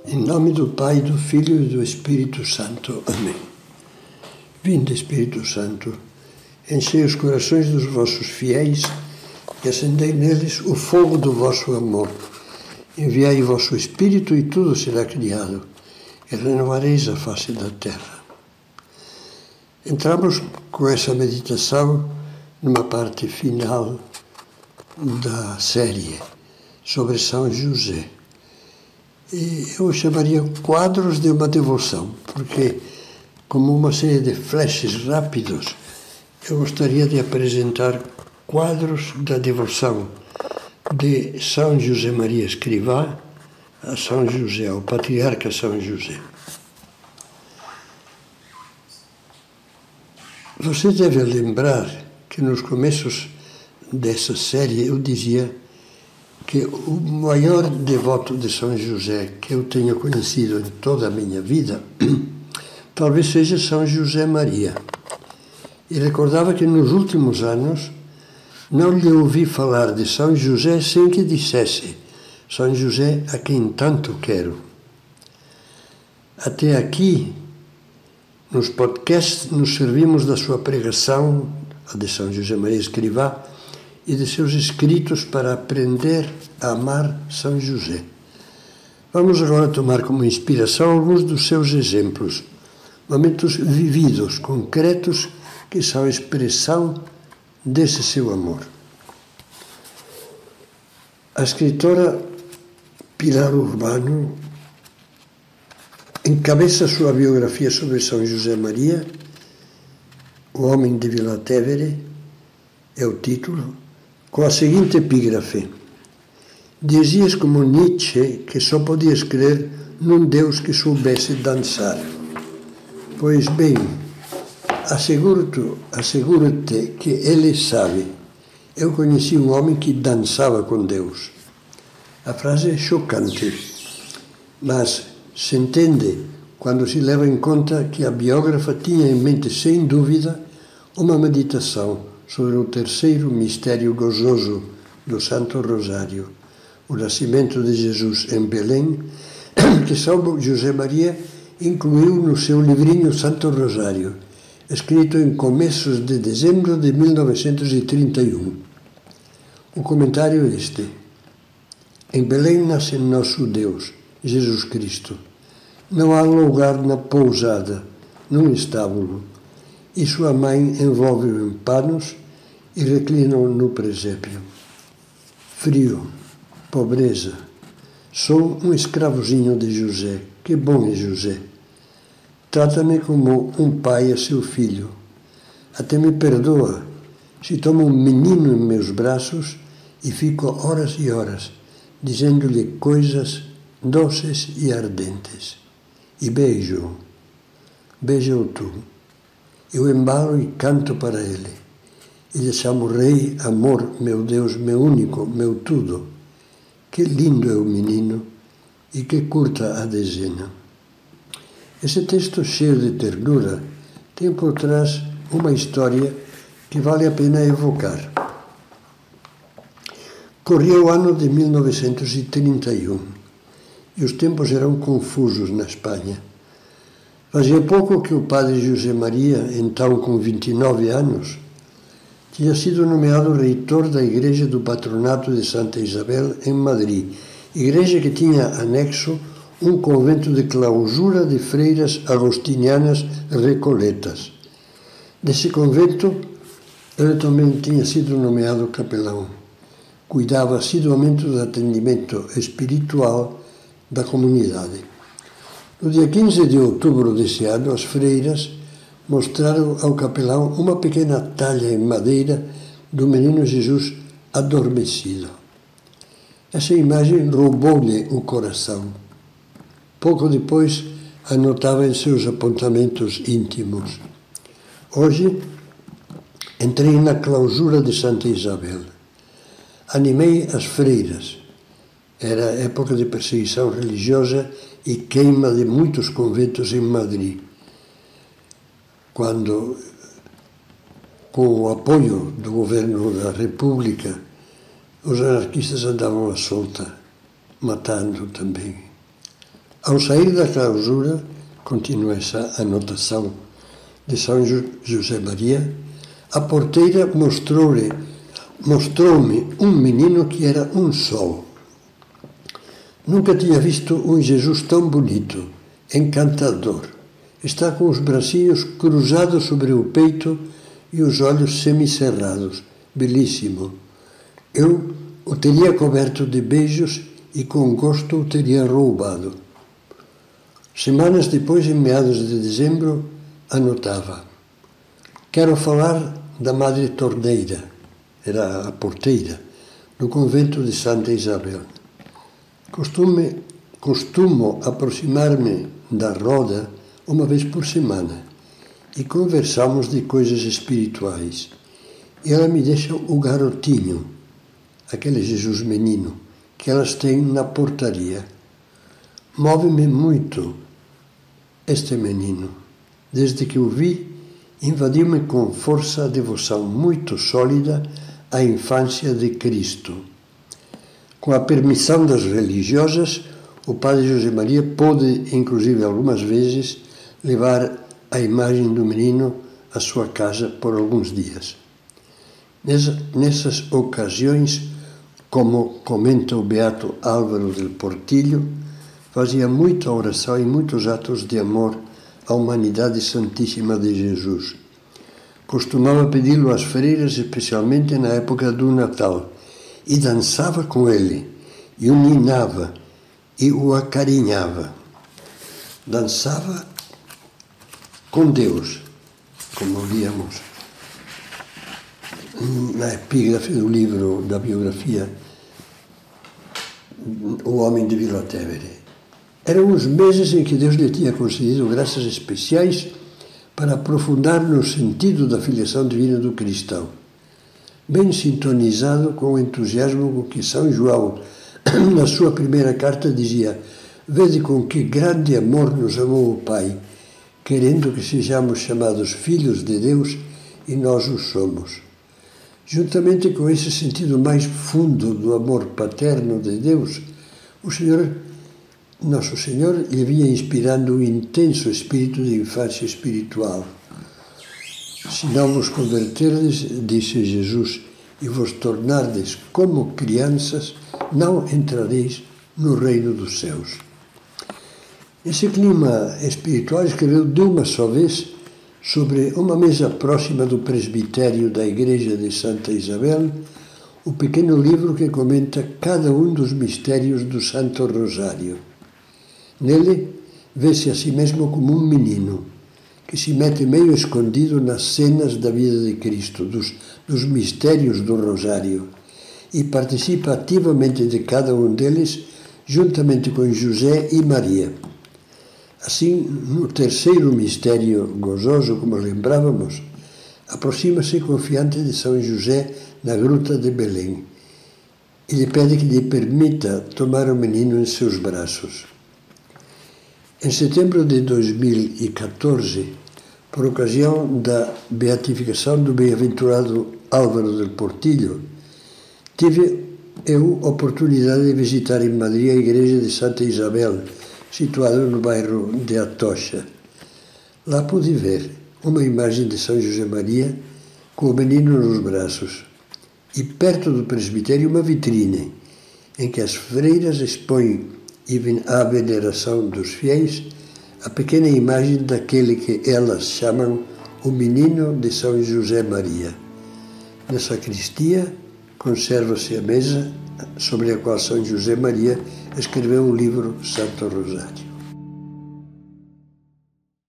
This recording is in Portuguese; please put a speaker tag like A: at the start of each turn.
A: Em nome do Pai, do Filho e do Espírito Santo. Amém. Vinde, Espírito Santo, enchei os corações dos vossos fiéis e acendei neles o fogo do vosso amor. Enviai o vosso Espírito e tudo será criado, e renovareis a face da terra. Entramos com essa meditação numa parte final da série sobre São José. E eu chamaria quadros de uma devoção, porque, como uma série de flashes rápidos, eu gostaria de apresentar quadros da devoção de São José Maria Escrivá a São José, ao patriarca São José. Você deve lembrar que nos começos dessa série eu dizia que o maior devoto de São José que eu tenho conhecido em toda a minha vida talvez seja São José Maria. E recordava que nos últimos anos não lhe ouvi falar de São José sem que dissesse: São José a quem tanto quero. Até aqui, nos podcasts, nos servimos da sua pregação, a de São José Maria Escrivá, e de seus escritos para aprender a amar São José. Vamos agora tomar como inspiração alguns dos seus exemplos, momentos vividos, concretos, que são expressão desse seu amor. A escritora Pilar Urbano encabeça sua biografia sobre São José Maria, O Homem de Vila Tevere, é o título, com a seguinte epígrafe: dizias como Nietzsche que só podias crer num Deus que soubesse dançar. Pois bem, asseguro-te que ele sabe. Eu conheci um homem que dançava com Deus. A frase é chocante, mas se entende quando se leva em conta que a biógrafa tinha em mente, sem dúvida, uma meditação sobre o terceiro mistério gozoso do Santo Rosário, o nascimento de Jesus em Belém, que São José Maria incluiu no seu livrinho Santo Rosário, escrito em começos de dezembro de 1931. O comentário é este: em Belém nasce nosso Deus, Jesus Cristo. Não há lugar na pousada, num estábulo, e sua mãe envolve-o em panos e reclina-o no presépio. Frio, pobreza, sou um escravozinho de José. Que bom é José. Trata-me como um pai a seu filho. Até me perdoa se tomo um menino em meus braços e fico horas e horas dizendo-lhe coisas doces e ardentes. E beijo-o. Beija-o tu. Eu embalo e canto para ele. E lhe chamo Rei, amor, meu Deus, meu único, meu tudo. Que lindo é o menino e que curta a dezena. Esse texto cheio de ternura tem por trás uma história que vale a pena evocar. Corria o ano de 1931 e os tempos eram confusos na Espanha. Fazia pouco que o padre José Maria, então com 29 anos, tinha sido nomeado reitor da Igreja do Patronato de Santa Isabel, em Madrid, igreja que tinha anexo um convento de clausura de freiras agostinianas recoletas. Desse convento, ele também tinha sido nomeado capelão. Cuidava assiduamente do atendimento espiritual da comunidade. No dia 15 de outubro desse ano, as freiras mostraram ao capelão uma pequena talha em madeira do menino Jesus adormecido. Essa imagem roubou-lhe o coração. Pouco depois, anotava em seus apontamentos íntimos: hoje entrei na clausura de Santa Isabel. Animei as freiras. Era época de perseguição religiosa e queima de muitos conventos em Madrid, quando, com o apoio do governo da República, os anarquistas andavam à solta, matando também. Ao sair da clausura, continua essa anotação de São José Maria, a porteira mostrou-me um menino que era um sol. Nunca tinha visto um Jesus tão bonito, encantador. Está com os bracinhos cruzados sobre o peito e os olhos semicerrados. Belíssimo. Eu o teria coberto de beijos e com gosto o teria roubado. Semanas depois, em meados de dezembro, anotava: quero falar da Madre Torneira, era a porteira, no convento de Santa Isabel. Costumo aproximar-me da roda uma vez por semana e conversamos de coisas espirituais. E ela me deixa o garotinho, aquele Jesus menino, que elas têm na portaria. Move-me muito este menino. Desde que o vi, invadiu-me com força a devoção muito sólida à infância de Cristo. Com a permissão das religiosas, o padre José Maria pôde, inclusive algumas vezes, levar a imagem do menino à sua casa por alguns dias. Nessas ocasiões, como comenta o beato Álvaro del Portillo, fazia muita oração e muitos atos de amor à humanidade santíssima de Jesus. Costumava pedi-lo às freiras, especialmente na época do Natal, e dançava com ele, e o ninava, e o acarinhava. Dançava com Deus, como líamos na epígrafe do livro da biografia O Homem de Vila Tevere. Eram os meses em que Deus lhe tinha concedido graças especiais para aprofundar no sentido da filiação divina do cristão, bem sintonizado com o entusiasmo com que São João, na sua primeira carta, dizia: vede com que grande amor nos amou o Pai, querendo que sejamos chamados filhos de Deus, e nós o somos. Juntamente com esse sentido mais fundo do amor paterno de Deus, Nosso Senhor lhe vinha inspirando um intenso espírito de infância espiritual. Se não vos converterdes, disse Jesus, e vos tornardes como crianças, não entrareis no reino dos céus. Esse clima espiritual escreveu de uma só vez, sobre uma mesa próxima do presbitério da Igreja de Santa Isabel, o pequeno livro que comenta cada um dos mistérios do Santo Rosário. Nele, vê-se a si mesmo como um menino, que se mete meio escondido nas cenas da vida de Cristo, dos mistérios do Rosário, e participa ativamente de cada um deles, juntamente com José e Maria. Assim, no terceiro mistério gozoso, como lembrávamos, aproxima-se confiante de São José na gruta de Belém e lhe pede que lhe permita tomar o menino em seus braços. Em setembro de 2014, por ocasião da beatificação do bem-aventurado Álvaro del Portillo, tive eu a oportunidade de visitar em Madrid a igreja de Santa Isabel, situada no bairro de Atocha. Lá pude ver uma imagem de São José Maria com o menino nos braços e perto do presbitério uma vitrine em que as freiras expõem à veneração dos fiéis a pequena imagem daquele que elas chamam o menino de São José Maria. Na sacristia conserva-se a mesa sobre a qual São José Maria escreveu o livro Santo Rosário.